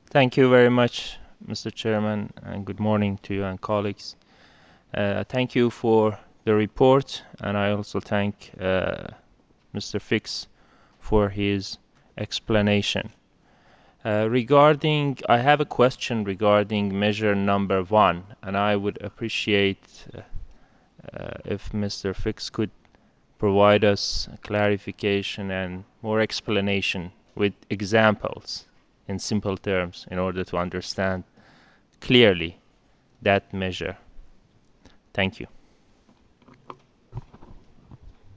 Thank you very much, Mr. Chairman, and good morning to you and colleagues. Thank you for the report, and I also thank Mr. Fix for his explanation. I have a question regarding measure number 1, and I would appreciate if Mr. Fix could provide us clarification and more explanation with examples in simple terms in order to understand clearly that measure. Thank you.